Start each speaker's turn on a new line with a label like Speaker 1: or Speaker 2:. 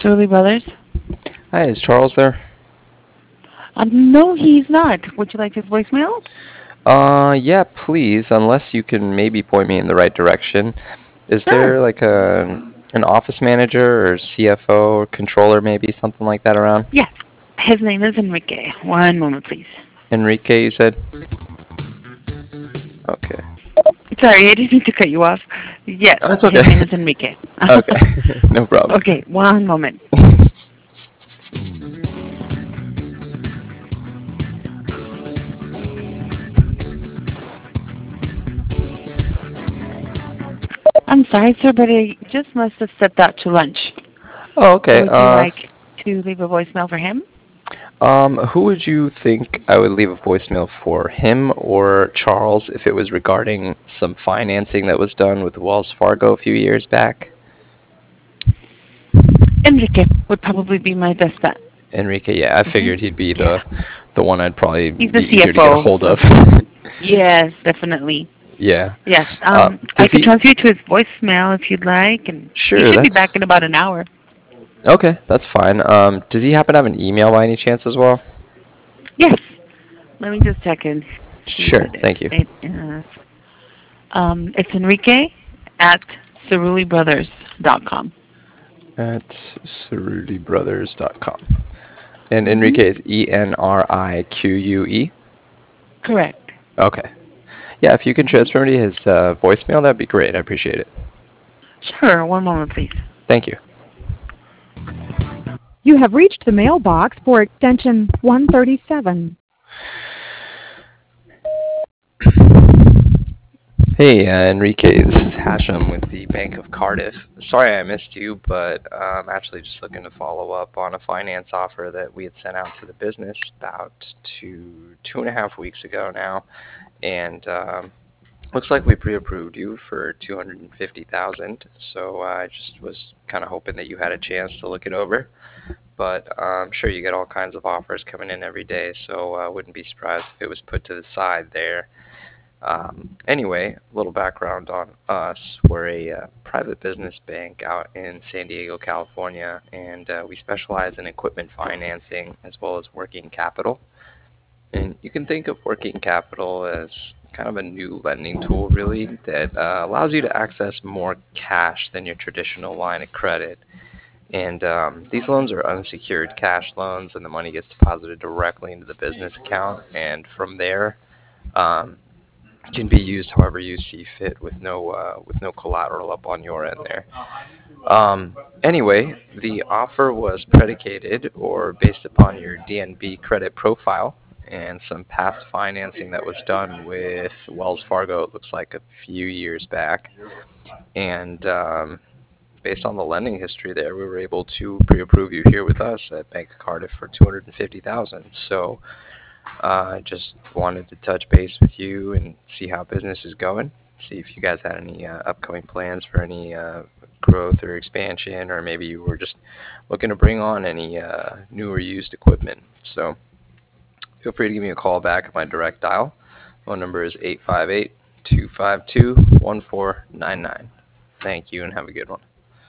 Speaker 1: Shirley Brothers.
Speaker 2: Hi, is Charles there?
Speaker 1: No, he's not. Would you like his voicemail?
Speaker 2: Yeah, please, unless you can maybe point me in the right direction. Is
Speaker 1: Sure.
Speaker 2: there like an office manager or CFO or controller maybe, something like that around?
Speaker 1: Yes. His name is Enrique. One moment, please.
Speaker 2: Enrique, you said? Okay.
Speaker 1: Sorry, I didn't mean to cut you off. Yes,
Speaker 2: That's
Speaker 1: his
Speaker 2: okay.
Speaker 1: name is Enrique.
Speaker 2: Okay, no problem.
Speaker 1: Okay, one moment. I'm sorry, sir, but I just must have stepped out to lunch.
Speaker 2: Oh, okay.
Speaker 1: Would you like to leave a voicemail for him?
Speaker 2: Who would you think I would leave a voicemail for, him or Charles, if it was regarding some financing that was done with Wells Fargo a few years back?
Speaker 1: Enrique would probably be my best bet.
Speaker 2: Enrique, yeah, I
Speaker 1: Hmm.
Speaker 2: figured he'd be
Speaker 1: Yeah.
Speaker 2: the one I'd probably
Speaker 1: He's the
Speaker 2: be easier to get a
Speaker 1: CFO.
Speaker 2: hold of.
Speaker 1: Yes, definitely.
Speaker 2: Yeah.
Speaker 1: Yes. I
Speaker 2: Does
Speaker 1: could
Speaker 2: he?
Speaker 1: transfer you to his voicemail if you'd like, and he
Speaker 2: Sure,
Speaker 1: should be
Speaker 2: that's
Speaker 1: back in about an hour.
Speaker 2: okay. That's fine. Does he happen to have an email by any chance as well?
Speaker 1: Yes. Let me just check and see
Speaker 2: Sure.
Speaker 1: what
Speaker 2: Thank you.
Speaker 1: it is. It's Enrique at cerulibrothers.com.
Speaker 2: At cerulibrothers.com. And
Speaker 1: Mm-hmm.
Speaker 2: Enrique is Enrique.
Speaker 1: Correct.
Speaker 2: Okay. Yeah, if you can
Speaker 1: Hmm.
Speaker 2: transfer me to his voicemail, that'd be great. I appreciate it.
Speaker 1: Sure. One moment, please.
Speaker 2: Thank you.
Speaker 3: You have reached the mailbox for extension 137.
Speaker 2: Hey, Enrique, this is Hashem with the Bank of Cardiff. Sorry I missed you, but I'm actually just looking to follow up on a finance offer that we had sent out to the business about 2.5 weeks ago now, and looks like we pre-approved you for 250,000. So I just was kind of hoping that you had a chance to look it over. But I'm sure you get all kinds of offers coming in every day, so I wouldn't be surprised if it was put to the side there. Anyway, a little background on us. We're a private business bank out in San Diego, California, and we specialize in equipment financing as well as working capital. And you can think of working capital as kind of a new lending tool, really, that allows you to access more cash than your traditional line of credit. And these loans are unsecured cash loans, and the money gets deposited directly into the business account. And from there, um, can be used however you see fit with no collateral up on your end there. Anyway, the offer was predicated or based upon your DNB credit profile and some past financing that was done with Wells Fargo. It looks like a few years back, and based on the lending history there, we were able to pre-approve you here with us at Bank of Cardiff for 250,000. So I just wanted to touch base with you and see how business is going. See if you guys had any upcoming plans for any growth or expansion, or maybe you were just looking to bring on any new or used equipment. So feel free to give me a call back at my direct dial. Phone number is 858-252-1499. Thank you and have a good one.